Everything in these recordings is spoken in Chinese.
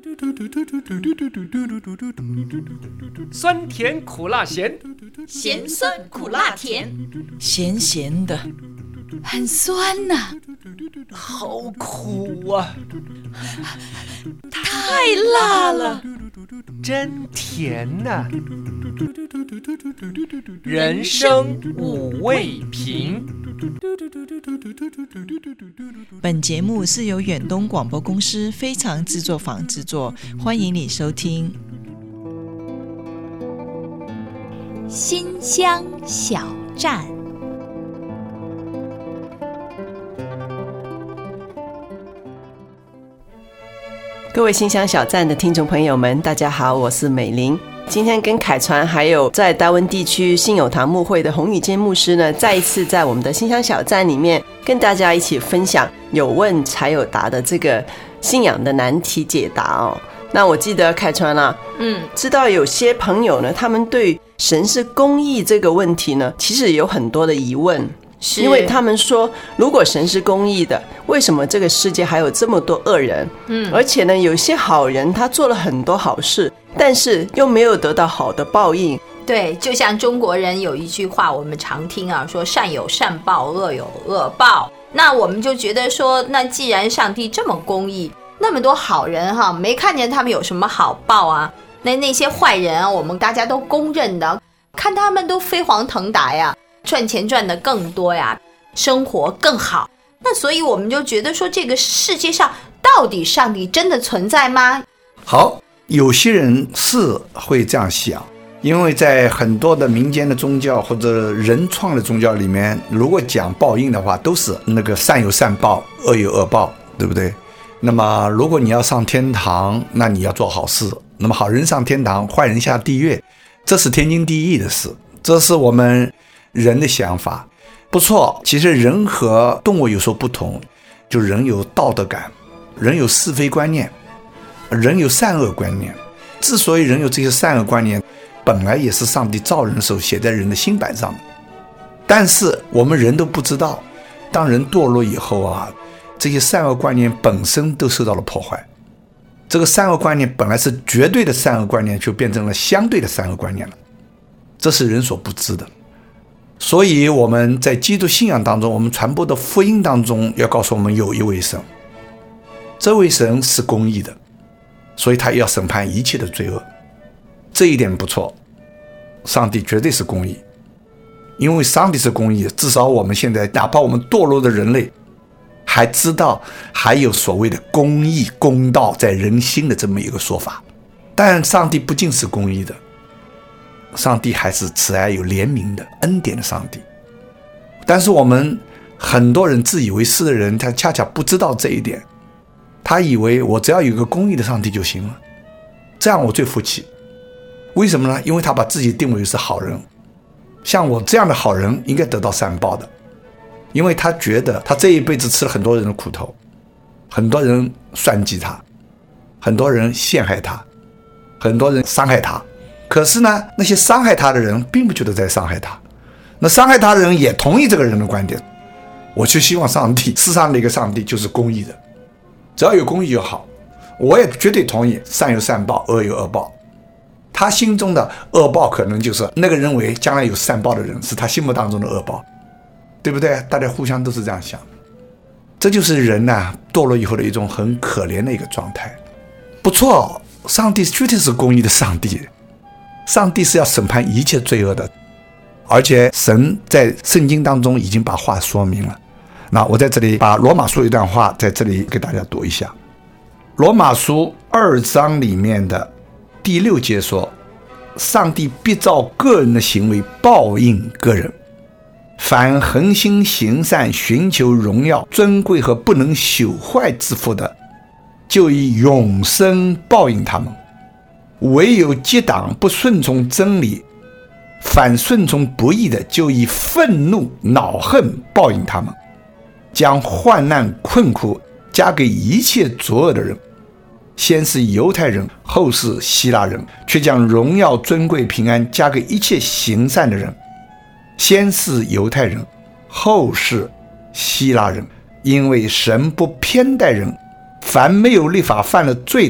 酸甜苦辣咸， 咸酸苦辣甜， 咸咸的，很酸呐， 好苦啊， 太辣了， 真甜呐，人生五味瓶。 本节目是由远东广播公司非常制作坊制作，欢迎你收听。 新乡小站， 各位新乡小站的听众朋友们，大家好，我是美玲。今天跟凯传还有在达文地区信友堂牧会的洪宇坚牧师呢，再一次在我们的新乡小站里面跟大家一起分享有问才有答的这个信仰的难题解答哦。那我记得凯传啊，知道有些朋友呢，他们对神是公义这个问题呢，其实有很多的疑问。因为他们说，如果神是公义的，为什么这个世界还有这么多恶人？而且呢，有些好人他做了很多好事，但是又没有得到好的报应。 对，就像中国人有一句话我们常听啊，说善有善报，恶有恶报。那我们就觉得说，那既然上帝这么公义，那么多好人哈，没看见他们有什么好报啊？那些坏人啊，我们大家都公认的，看他们都飞黄腾达呀，赚钱赚得更多呀，生活更好。那所以我们就觉得说，这个世界上到底上帝真的存在吗？ 好，有些人是会这样想，因为在很多的民间的宗教或者人创的宗教里面，如果讲报应的话，都是那个善有善报，恶有恶报，对不对？那么如果你要上天堂，那你要做好事，那么好人上天堂，坏人下地狱，这是天经地义的事，这是我们人的想法。不错，其实人和动物有所不同，就人有道德感，人有是非观念，人有善恶观念。之所以人有这些善恶观念，本来也是上帝造人的时候写在人的心板上的。但是我们人都不知道，当人堕落以后啊，这些善恶观念本身都受到了破坏。这个善恶观念本来是绝对的善恶观念，就变成了相对的善恶观念了，这是人所不知的。所以我们在基督信仰当中，我们传播的福音当中，要告诉我们有一位神，这位神是公义的，所以他要审判一切的罪恶。这一点不错，上帝绝对是公义，因为上帝是公义，至少我们现在哪怕我们堕落的人类还知道还有所谓的公义公道在人心的这么一个说法。但上帝不仅是公义的，上帝还是慈爱有怜悯的恩典的上帝。但是我们很多人自以为是的人，他恰恰不知道这一点，他以为我只要有一个公义的上帝就行了，这样我最服气。为什么呢？因为他把自己定为是好人，像我这样的好人应该得到善报的，因为他觉得他这一辈子吃了很多人的苦头，很多人算计他，很多人陷害他，很多人伤害他。可是呢，那些伤害他的人并不觉得在伤害他，那伤害他的人也同意这个人的观点。我就希望上帝，世上的一个上帝就是公义的，只要有公义就好。我也绝对同意善有善报，恶有恶报。他心中的恶报可能就是那个认为将来有善报的人是他心目当中的恶报，对不对？大家互相都是这样想，这就是人呐，堕落以后的一种很可怜的一个状态。不错，上帝绝对是公义的上帝，上帝是要审判一切罪恶的，而且神在圣经当中已经把话说明了。那我在这里把罗马书一段话在这里给大家读一下。罗马书2章里面的第6节说，上帝必照个人的行为报应个人，凡恒心行善，寻求荣耀尊贵和不能朽坏之福的，就以永生报应他们。唯有结党不顺从真理，反顺从不义的，就以愤怒恼恨报应他们，将患难困苦加给一切作恶的人，先是犹太人，后是希腊人，却将荣耀尊贵平安加给一切行善的人。先是犹太人，后是希腊人，因为神不偏待人，凡没有立法犯了罪的，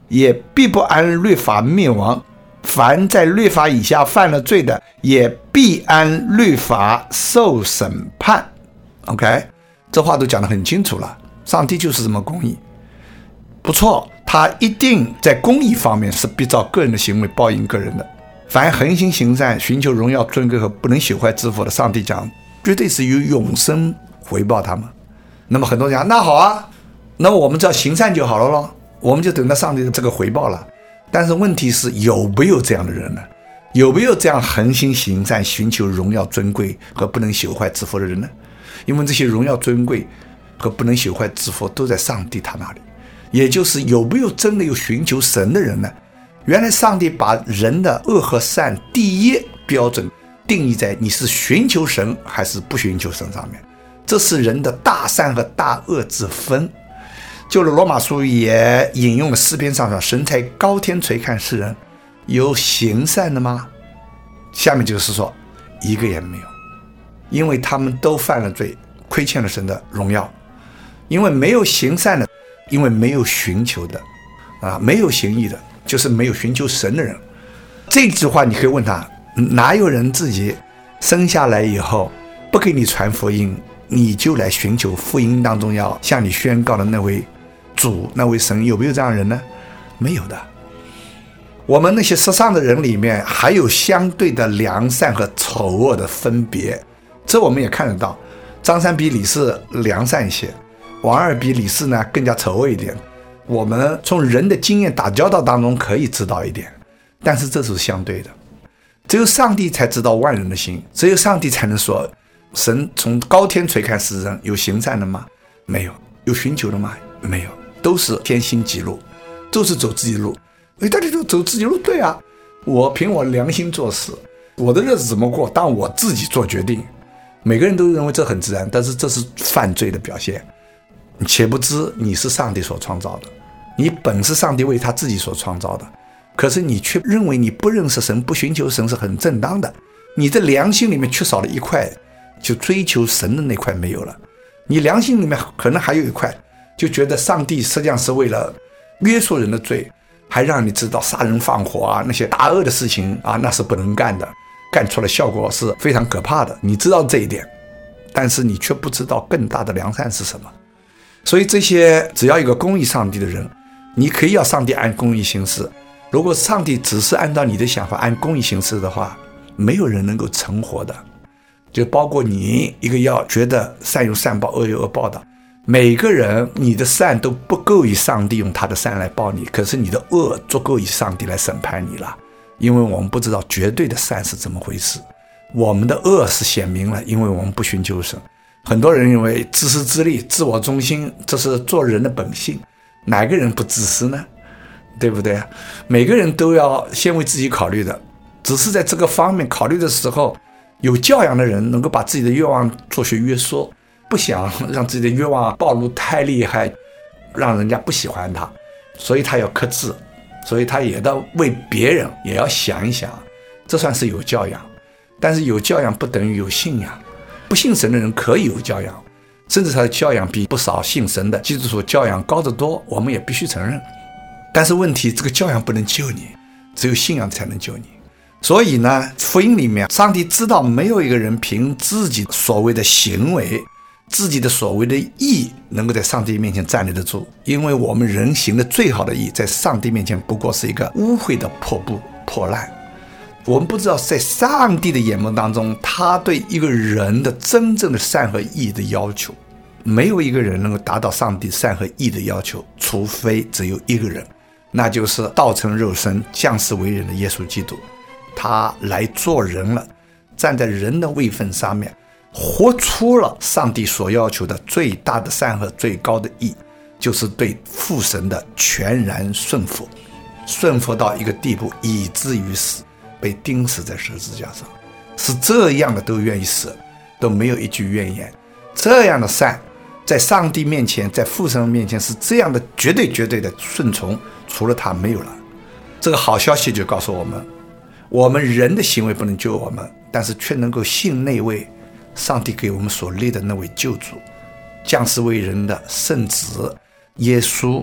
也必不按律法灭亡。凡在律法以下犯了罪的，也必按律法受审判。 OK， 这话都讲得很清楚了，上帝就是这么公义。不错，他一定在公义方面是必照个人的行为报应个人的。凡恒心行善，寻求荣耀尊贵和不能朽坏之福的，上帝讲绝对是有永生回报他们。那么很多人讲，那好啊，那么我们只要行善就好了咯，我们就等到上帝的这个回报了。但是问题是，有没有这样的人呢？有没有这样恒心行善，寻求荣耀尊贵和不能朽坏之福的人呢？因为这些荣耀尊贵和不能朽坏之福都在上帝他那里。也就是有没有真的有寻求神的人呢？原来上帝把人的恶和善第一标准定义在你是寻求神还是不寻求神上面，这是人的大善和大恶之分。就是罗马书也引用了诗篇上说，神才高天垂看世人，有行善的吗？下面就是说一个也没有，因为他们都犯了罪，亏欠了神的荣耀。因为没有行善的，因为没有寻求的没有行义的，就是没有寻求神的人。这句话你可以问他，哪有人自己生下来以后不给你传福音，你就来寻求福音当中要向你宣告的那位主，那位神，有没有这样的人呢？没有的。我们那些世上的人里面还有相对的良善和丑恶的分别，这我们也看得到。张三比李四良善一些，王二比李四呢更加丑恶一点。我们从人的经验打交道当中可以知道一点，但是这是相对的。只有上帝才知道万人的心，只有上帝才能说神从高天垂看世人，有行善的吗？没有。有寻求的吗？没有。都是偏心极路，都是走自己的路。大家都走自己的路，对啊，我凭我良心做事，我的日子怎么过当我自己做决定。每个人都认为这很自然，但是这是犯罪的表现。你且不知你是上帝所创造的，你本是上帝为他自己所创造的，可是你却认为你不认识神，不寻求神是很正当的。你的良心里面缺少了一块，就追求神的那块没有了。你良心里面可能还有一块，就觉得上帝实际上是为了约束人的罪，还让你知道杀人放火那些大恶的事情那是不能干的，干出来效果是非常可怕的。你知道这一点，但是你却不知道更大的良善是什么。所以这些只要一个公义上帝的人，你可以要上帝按公义行事。如果上帝只是按照你的想法按公义行事的话，没有人能够成活的。就包括你一个要觉得善有善报，恶有恶报的，每个人你的善都不够以上帝用他的善来报你，可是你的恶足够以上帝来审判你了。因为我们不知道绝对的善是怎么回事，我们的恶是显明了，因为我们不寻求神。很多人认为自私自利、自我中心，这是做人的本性，哪个人不自私呢？对不对？每个人都要先为自己考虑的，只是在这个方面考虑的时候，有教养的人能够把自己的愿望做些约束，不想让自己的愿望暴露太厉害，让人家不喜欢他，所以他要克制，所以他也要为别人也要想一想，这算是有教养。但是有教养不等于有信仰，不信神的人可以有教养，甚至他的教养比不少信神的基督徒教养高得多，我们也必须承认。但是问题，这个教养不能救你，只有信仰才能救你。所以呢，福音里面上帝知道没有一个人凭自己所谓的行为，自己的所谓的义能够在上帝面前站立得住，因为我们人行的最好的义在上帝面前不过是一个污秽的破布破烂。我们不知道在上帝的眼目当中，他对一个人的真正的善和义的要求，没有一个人能够达到上帝善和义的要求，除非只有一个人，那就是道成肉身降世为人的耶稣基督。他来做人了，站在人的位分上面，活出了上帝所要求的最大的善和最高的义，就是对父神的全然顺服，顺服到一个地步，以至于死，被钉死在十字架上。是这样的都愿意死，都没有一句怨言。这样的善在上帝面前，在父神面前是这样的绝对的顺从，除了他没有了。这个好消息就告诉我们，我们人的行为不能救我们，但是却能够信那位上帝给我们所立的那位救主，降世为人的圣子耶稣，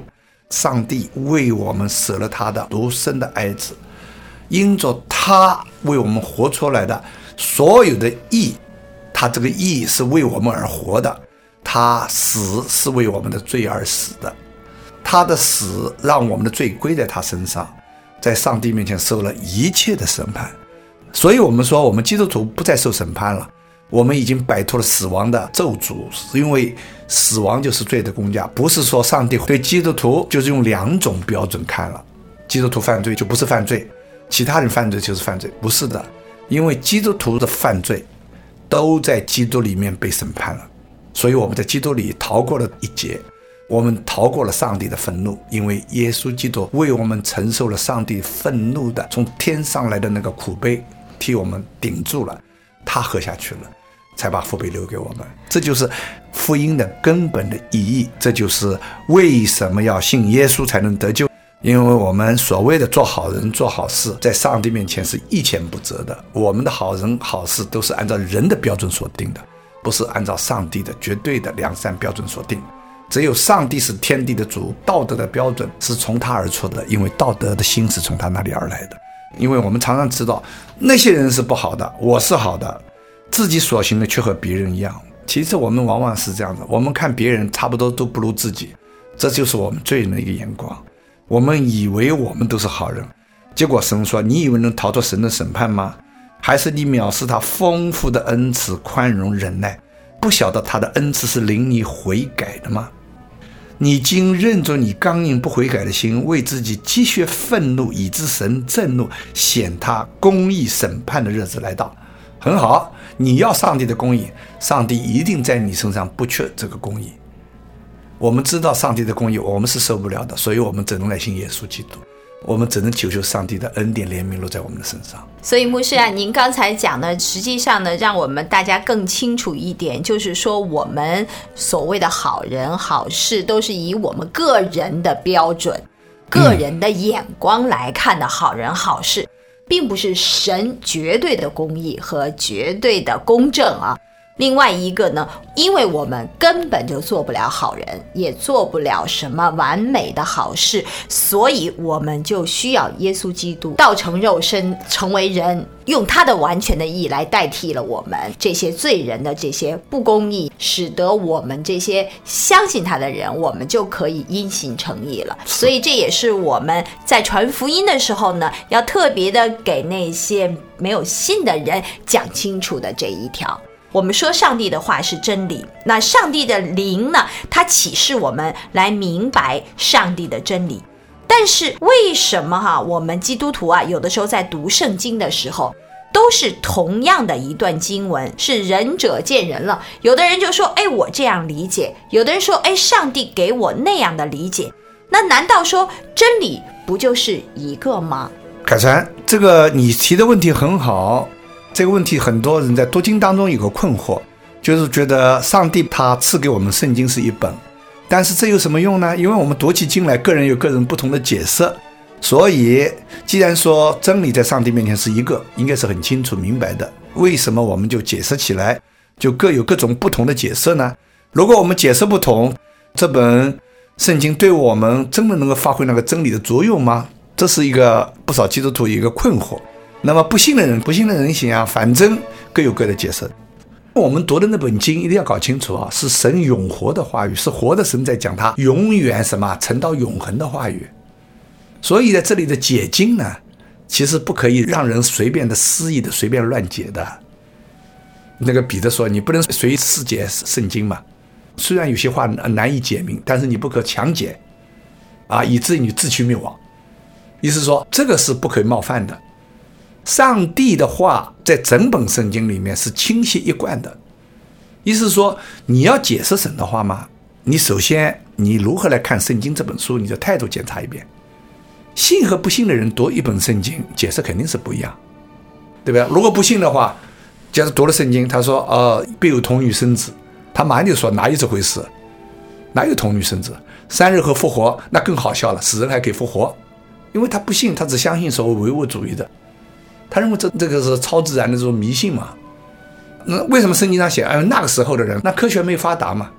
上帝为我们舍了他的独生的爱子，因着他为我们活出来的所有的义，他这个义是为我们而活的，他死是为我们的罪而死的，他的死让我们的罪归在他身上，在上帝面前受了一切的审判。所以我们说我们基督徒不再受审判了，我们已经摆脱了死亡的咒诅，因为死亡就是罪的工价。不是说上帝对基督徒就是用2种标准看了，基督徒犯罪就不是犯罪，其他人犯罪就是犯罪，不是的，因为基督徒的犯罪都在基督里面被审判了，所以我们在基督里逃过了一劫，我们逃过了上帝的愤怒，因为耶稣基督为我们承受了上帝愤怒的从天上来的那个苦杯，替我们顶住了，他喝下去了，才把福杯留给我们。这就是福音的根本的意义，这就是为什么要信耶稣才能得救。因为我们所谓的做好人做好事，在上帝面前是一钱不折的，我们的好人好事都是按照人的标准所定的，不是按照上帝的绝对的良善标准所定。只有上帝是天地的主，道德的标准是从他而出的，因为道德的心是从他那里而来的。因为我们常常知道那些人是不好的，我是好的，自己所行的却和别人一样。其实我们往往是这样的，我们看别人差不多都不如自己，这就是我们罪人的一个眼光。我们以为我们都是好人，结果神说，你以为能逃脱神的审判吗？还是你藐视他丰富的恩慈、宽容、忍耐，不晓得他的恩慈是领你悔改的吗？你竟认着你刚硬不悔改的心，为自己积蓄愤怒，以致神震怒，显他公义审判的日子来到。很好，你要上帝的公义，上帝一定在你身上不缺这个公义。我们知道上帝的公义我们是受不了的，所以我们只能来信耶稣基督，我们只能求求上帝的恩典怜悯落在我们的身上。 所以牧师啊，您刚才讲的实际上呢，让我们大家更清楚一点，就是说我们所谓的好人好事都是以我们个人的标准、个人的眼光来看的好人好事，并不是神绝对的公义和绝对的公正啊。另外一个呢，因为我们根本就做不了好人，也做不了什么完美的好事，所以我们就需要耶稣基督道成肉身，成为人，用他的完全的义来代替了我们这些罪人的这些不公义，使得我们这些相信他的人，我们就可以因信称义了。所以这也是我们在传福音的时候呢，要特别的给那些没有信的人讲清楚的这一条。我们说上帝的话是真理，那上帝的灵呢，它启示我们来明白上帝的真理。但是为什么我们基督徒啊，有的时候在读圣经的时候都是同样的一段经文，是仁者见仁了。有的人就说我这样理解，有的人说上帝给我那样的理解，那难道说真理不就是一个吗？ 凯传，这个你提的问题很好，这个问题很多人在读经当中有个困惑，就是觉得上帝他赐给我们圣经是一本，但是这有什么用呢？因为我们读起经来，个人有个人不同的解释，所以既然说真理在上帝面前是一个，应该是很清楚明白的，为什么我们就解释起来就各有各种不同的解释呢？如果我们解释不同，这本圣经对我们真的能够发挥那个真理的作用吗？这是一个不少基督徒有一个困惑。那么不信的人想反正各有各的解释。我们读的那本经一定要搞清楚啊，是神永活的话语，是活的神在讲他永远存到永恒的话语。所以在这里的解经呢，其实不可以让人随便的肆意的随便乱解的。那个彼得说，你不能随意释解圣经嘛，虽然有些话难以解明，但是你不可强解啊，以至于你自取灭亡。意思说这个是不可以冒犯的。上帝的话在整本圣经里面是清晰一贯的，意思是说你要解释神的话嘛，你首先你如何来看圣经这本书，你的态度检查一遍。信和不信的人读一本圣经解释肯定是不一样，对吧？如果不信的话，假如读了圣经他说必有童女生子，他马上就说哪有这回事，哪有童女生子，3日后复活，那更好笑了，死人还可以复活。因为他不信，他只相信所谓唯物主义的，他认为这个是超自然的这种迷信嘛。那为什么圣经上写那个时候的人，那科学没发达嘛，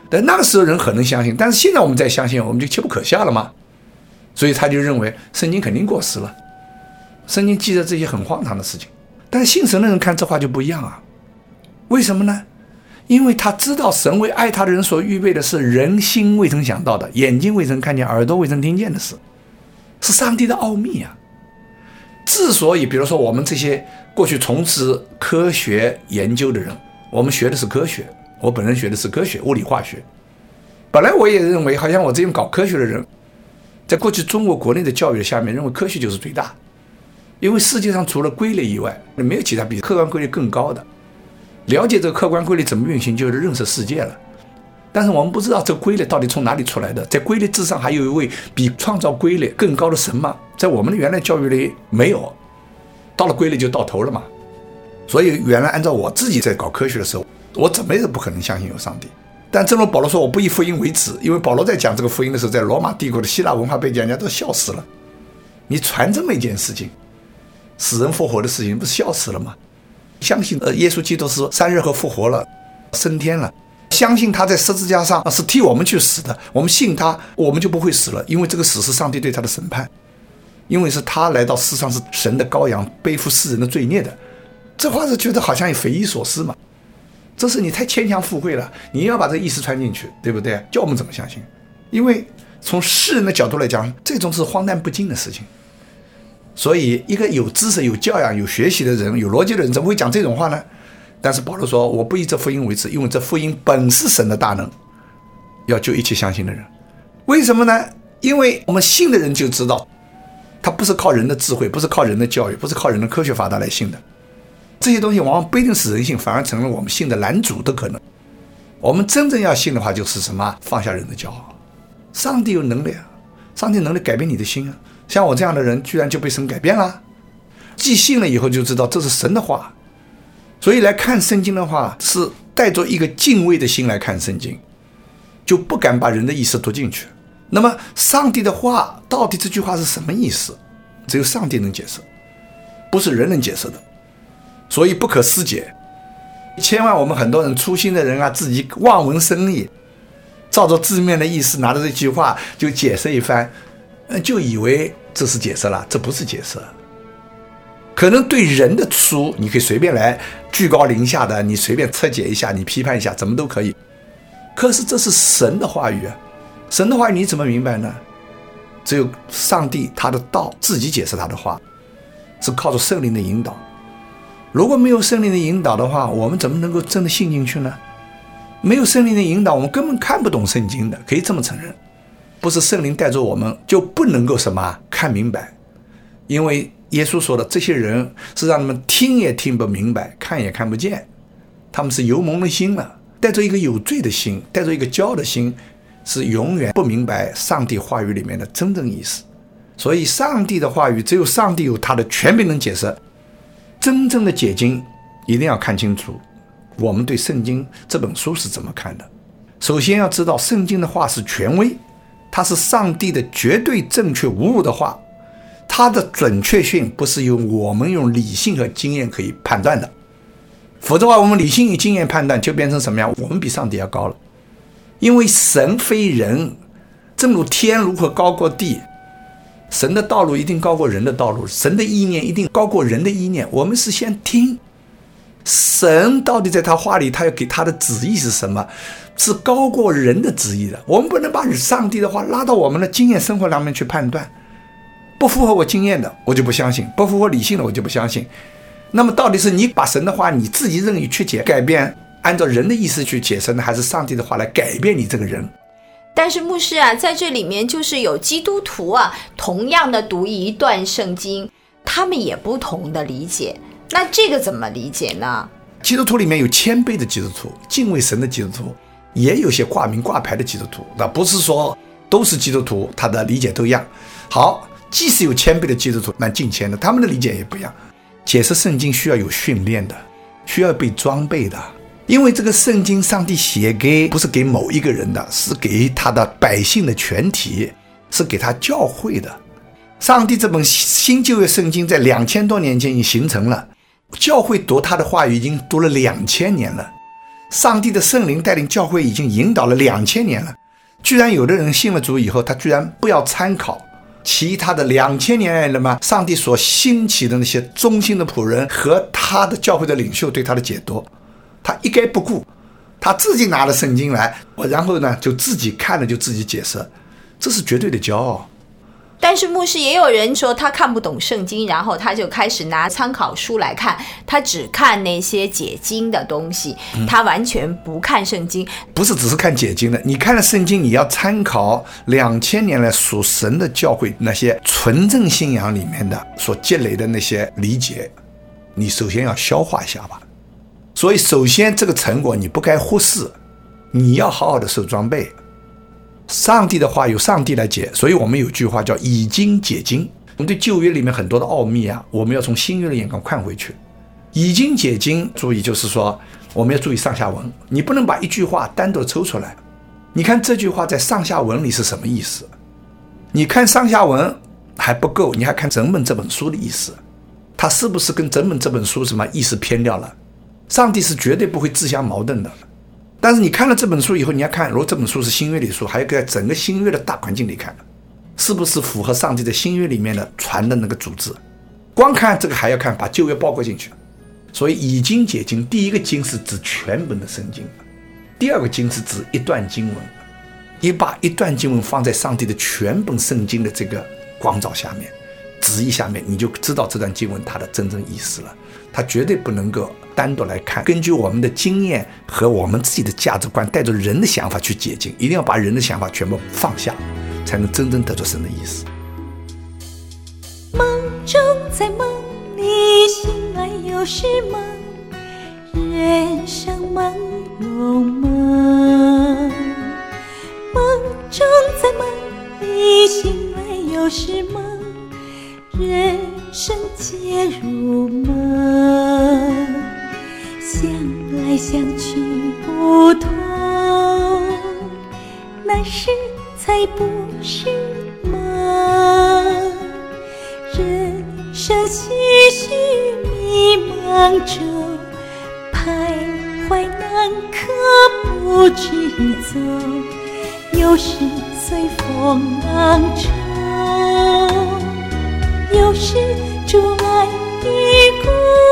但那个时候人很能相信，但是现在我们再相信，我们就切不可下了嘛。所以他就认为圣经肯定过时了，圣经记着这些很荒唐的事情。但是信神的人看这话就不一样啊，为什么呢？因为他知道神为爱他的人所预备的是人心未曾想到的，眼睛未曾看见，耳朵未曾听见的事，是上帝的奥秘啊。之所以比如说我们这些过去从事科学研究的人，我们学的是科学，我本人学的是科学，物理化学。本来我也认为好像我这种搞科学的人，在过去中国国内的教育下面认为科学就是最大，因为世界上除了规律以外没有其他比客观规律更高的，了解这个客观规律怎么运行就是认识世界了。但是我们不知道这规律到底从哪里出来的，在规律之上还有一位比创造规律更高的神吗？在我们的原来教育里没有，到了规律就到头了嘛。所以原来按照我自己在搞科学的时候，我怎么也不可能相信有上帝。但正如保罗说我不以福音为耻，因为保罗在讲这个福音的时候，在罗马帝国的希腊文化背景，人家都笑死了。你传这么一件事情，死人复活的事情，不是笑死了吗？相信耶稣基督是3日后复活了，升天了，相信他在十字架上是替我们去死的，我们信他，我们就不会死了，因为这个死是上帝对他的审判，因为是他来到世上是神的羔羊，背负世人的罪孽的。这话是觉得好像匪夷所思嘛，这是你太牵强附会了，你要把这个意思传进去，对不对？叫我们怎么相信？因为从世人的角度来讲，这种是荒诞不经的事情。所以一个有知识有教养有学习的人有逻辑的人怎么会讲这种话呢？但是保罗说我不以这福音为耻，因为这福音本是神的大能，要救一切相信的人。为什么呢？因为我们信的人就知道他不是靠人的智慧，不是靠人的教育，不是靠人的科学发达来信的，这些东西往往不一定使人信，反而成了我们信的拦阻的可能。我们真正要信的话就是什么？放下人的骄傲。上帝有能力啊，上帝能力改变你的心啊。像我这样的人居然就被神改变了，既信了以后就知道这是神的话。所以来看圣经的话是带着一个敬畏的心来看圣经，就不敢把人的意思读进去。那么上帝的话到底这句话是什么意思？只有上帝能解释，不是人能解释的，所以不可思解。千万我们很多人粗心的人啊，自己望文生义，照着字面的意思拿着这句话就解释一番，就以为这是解释了，这不是解释。可能对人的书你可以随便来居高临下的，你随便侧解一下，你批判一下，怎么都可以。可是这是神的话语啊，神的话语你怎么明白呢？只有上帝他的道自己解释他的话，是靠着圣灵的引导。如果没有圣灵的引导的话，我们怎么能够真的信进去呢？没有圣灵的引导，我们根本看不懂圣经的，可以这么承认。不是圣灵带着我们就不能够什么看明白，因为耶稣说的这些人是让他们听也听不明白，看也看不见，他们是油蒙了心了，带着一个有罪的心，带着一个骄傲的心，是永远不明白上帝话语里面的真正意思。所以上帝的话语只有上帝有他的权柄能解释。真正的解经一定要看清楚我们对圣经这本书是怎么看的。首先要知道圣经的话是权威，它是上帝的绝对正确无误的话，它的准确性不是由我们用理性和经验可以判断的，否则的话我们理性与经验判断就变成什么样？我们比上帝要高了。因为神非人，正如天如何高过地，神的道路一定高过人的道路，神的意念一定高过人的意念。我们是先听神到底在他话里他要给他的旨意是什么，是高过人的旨意的。我们不能把上帝的话拉到我们的经验生活上面去判断，不符合我经验的我就不相信，不符合理性的我就不相信。那么到底是你把神的话你自己任意去改变，按照人的意思去解释呢，还是上帝的话来改变你这个人？ 但是牧师啊，在这里面就是有基督徒啊，同样的读一段圣经，他们也不同的理解，那这个怎么理解呢？ 基督徒里面有谦卑的基督徒，敬畏神的基督徒，也有些挂名挂牌的基督徒，那不是说都是基督徒他的理解都一样。好，即使有谦卑的基督徒蛮敬虔的，他们的理解也不一样。解释圣经需要有训练的，需要被装备的，因为这个圣经上帝写给不是给某一个人的，是给他的百姓的全体，是给他教会的。上帝这本新旧约圣经在2000多年前已经形成了，教会读他的话语已经读了2000年了。 上帝的圣灵带领教会已经引导了2000年了，居然有的人信了主以后，他居然不要参考其他的2000年来了吗？上帝所兴起的那些忠心的仆人和他的教会的领袖对他的解读，他一概不顾，他自己拿了圣经来，然后呢就自己看了就自己解释，这是绝对的骄傲。 但是牧师也有人说他看不懂圣经，然后他就开始拿参考书来看，他只看那些解经的东西，他完全不看圣经。 不是只是看解经的，你看了圣经，你要参考2000年来属神的教会那些纯正信仰里面的所积累的那些理解，你首先要消化一下吧。所以首先这个成果你不该忽视，你要好好的受装备。上帝的话由上帝来解，所以我们有句话叫以经解经。我们对旧约里面很多的奥秘啊，我们要从新约的眼光看回去。以经解经，注意就是说我们要注意上下文，你不能把一句话单独抽出来。你看这句话在上下文里是什么意思？你看上下文还不够，你还看整本这本书的意思，它是不是跟整本这本书什么意思偏掉了？上帝是绝对不会自相矛盾的。但是你看了这本书以后，你要看，如果这本书是新约里的书，还要在整个新约的大环境里看，是不是符合上帝在新约里面的传的那个主旨？光看这个还要看，把旧约包括进去。所以以经解经，第一个经是指全本的圣经，第二个经是指一段经文。你把一段经文放在上帝的全本圣经的这个光照下面，旨意下面，你就知道这段经文它的真正意思了。它绝对不能够单独来看，根据我们的经验和我们自己的价值观，带着人的想法去解经，一定要把人的想法全部放下，才能真正得着神的意思。 梦中在梦里醒来又是梦，人生朦胧梦。梦中在梦里醒来又是梦，人生皆如梦。想来想去不同，那时才不是梦。人生唏嘘迷茫中，徘徊难可不知走，有时随风浪冲，有时主爱的故，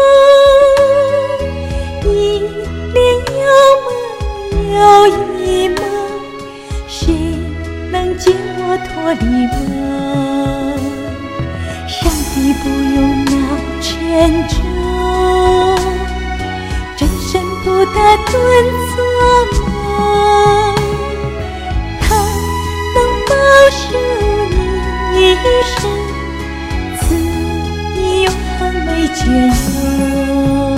一帘又梦又一梦，谁能解我脱离梦？上帝不用闹沉重，真身不得顿做梦，他能保守你一生，赐你永恒美眷佑。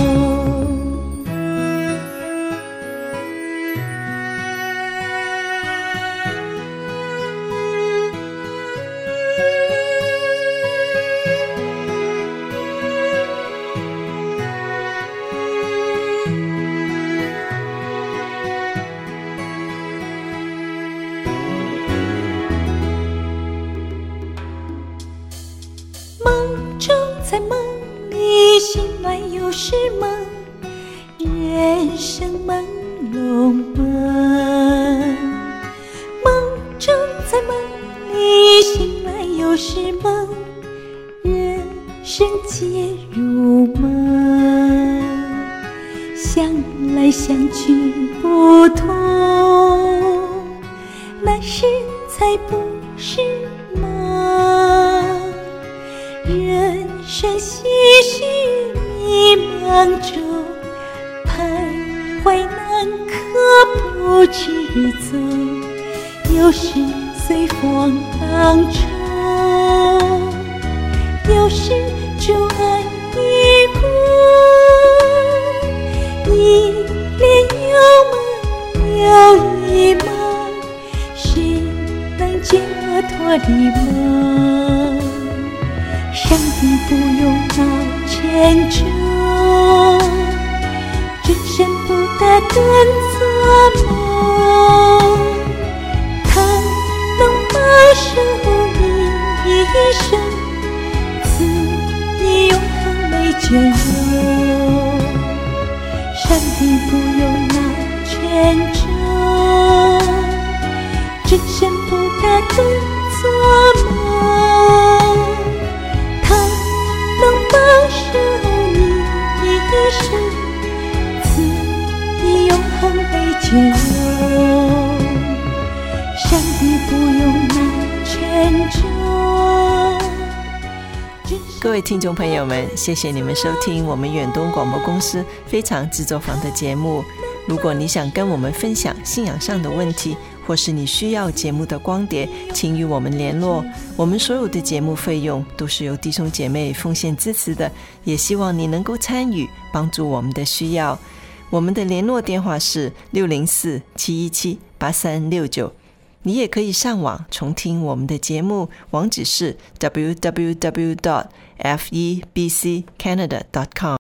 在梦里醒来又是梦，人生朦胧梦。梦中在梦里醒来又是梦，人生皆如梦。想来想去不同，那时才不是梦。人生唏嘘迷茫中，徘徊难可不知走，有时随风浪冲，有时主爱的故，一帘又梦又一梦，谁能解我脱离梦？上帝不用闹沉重，真身不得顿做梦，他能保守你一生，赐你永恒美眷佑。上帝不用闹虔诚，真神不大的做梦，他能保守你一生，赐你永恒的解忧，上帝不用你虔诚。 各位听众朋友们，谢谢你们收听我们远东广播公司非常制作坊的节目。如果你想跟我们分享信仰上的问题，或是你需要节目的光碟，请与我们联络。我们所有的节目费用都是由弟兄姐妹奉献支持的，也希望你能够参与，帮助我们的需要。我们的联络电话是604-717-8369。你也可以上网重听我们的节目，网址是 www.febccanada.com。